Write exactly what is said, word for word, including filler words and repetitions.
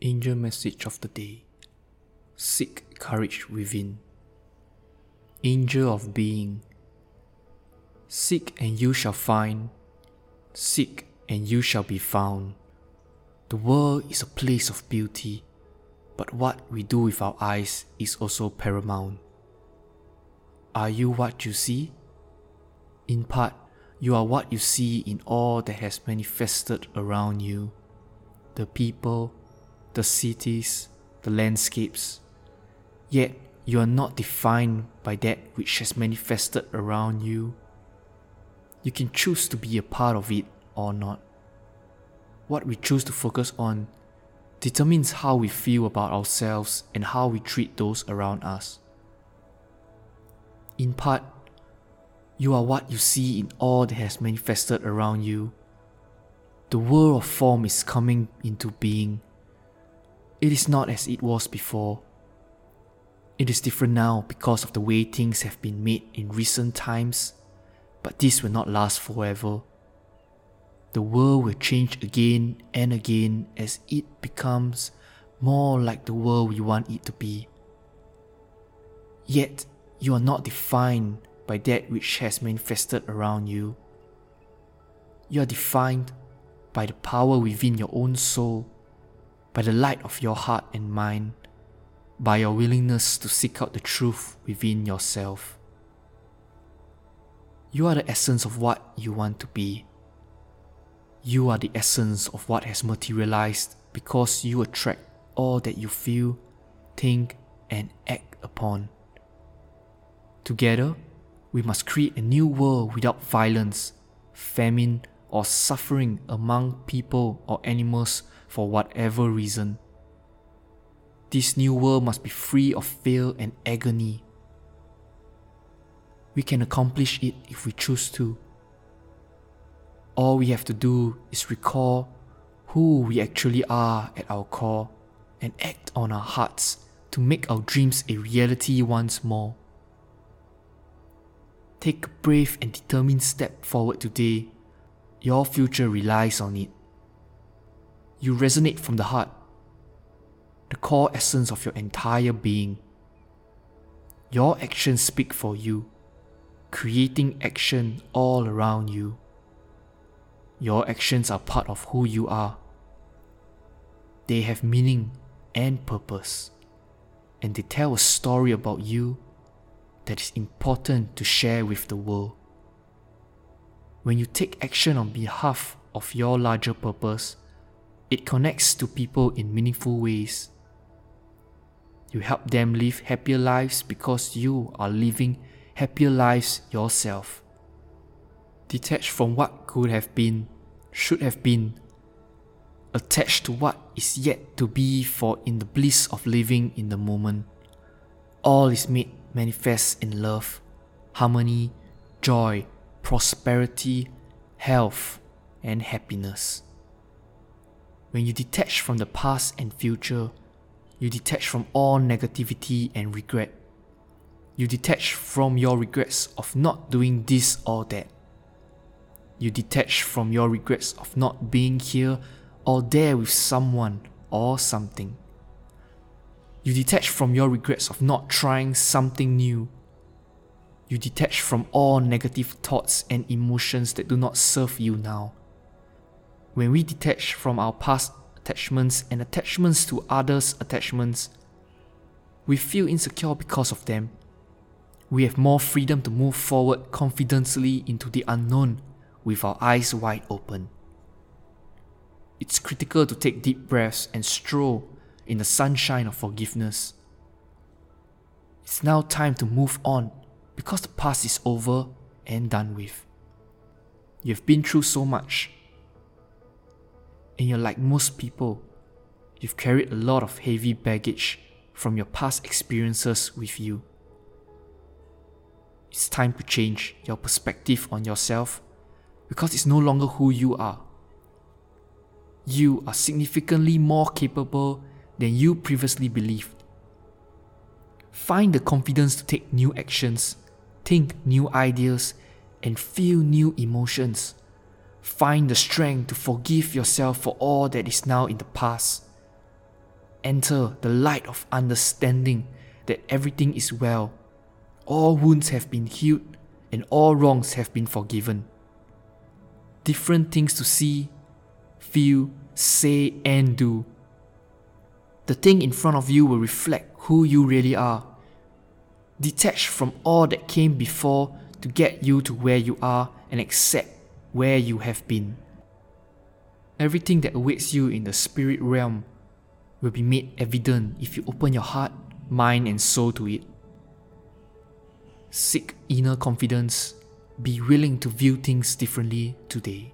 Angel message of the day. Seek courage within. Angel of being. Seek and you shall find. Seek and you shall be found. The world is a place of beauty, but what we do with our eyes is also paramount. Are you what you see? In part, you are what you see in all that has manifested around you. The people, the cities, the landscapes. Yet you are not defined by that which has manifested around you. You can choose to be a part of it or not. What we choose to focus on determines how we feel about ourselves and how we treat those around us. In part, you are what you see in all that has manifested around you. The world of form is coming into being. It is not as it was before. It is different now because of the way things have been made in recent times, but this will not last forever. The world will change again and again as it becomes more like the world we want it to be. Yet, you are not defined by that which has manifested around you. You are defined by the power within your own soul, by the light of your heart and mind, by your willingness to seek out the truth within yourself. You are the essence of what you want to be. You are the essence of what has materialized because you attract all that you feel, think, and act upon. Together, we must create a new world without violence, famine, or suffering among people or animals for whatever reason. This new world must be free of fear and agony. We can accomplish it if we choose to. All we have to do is recall who we actually are at our core and act on our hearts to make our dreams a reality once more. Take a brave and determined step forward today. Your future relies on it. You resonate from the heart, the core essence of your entire being. Your actions speak for you, creating action all around you. Your actions are part of who you are. They have meaning and purpose, and they tell a story about you that is important to share with the world. When you take action on behalf of your larger purpose, it connects to people in meaningful ways. You help them live happier lives because you are living happier lives yourself. Detached from what could have been, should have been, attached to what is yet to be, for in the bliss of living in the moment, all is made manifest in love, harmony, joy, prosperity, health, and happiness. When you detach from the past and future, you detach from all negativity and regret. You detach from your regrets of not doing this or that. You detach from your regrets of not being here or there with someone or something. You detach from your regrets of not trying something new. You detach from all negative thoughts and emotions that do not serve you now. When we detach from our past attachments and attachments to others' attachments, we feel insecure because of them. We have more freedom to move forward confidently into the unknown with our eyes wide open. It's critical to take deep breaths and stroll in the sunshine of forgiveness. It's now time to move on because the past is over and done with. You've been through so much, and you're like most people. You've carried a lot of heavy baggage from your past experiences with you. It's time to change your perspective on yourself because it's no longer who you are. You are significantly more capable than you previously believed. Find the confidence to take new actions, think new ideas, and feel new emotions. Find the strength to forgive yourself for all that is now in the past. enter the light of understanding that everything is well. All wounds have been healed and all wrongs have been forgiven. Different things to see, feel, say and do. The thing in front of you will reflect who you really are. Detach from all that came before to get you to where you are and accept where you have been. Everything that awaits you in the spirit realm will be made evident if you open your heart, mind and soul to it. Seek inner confidence. Be willing to view things differently today.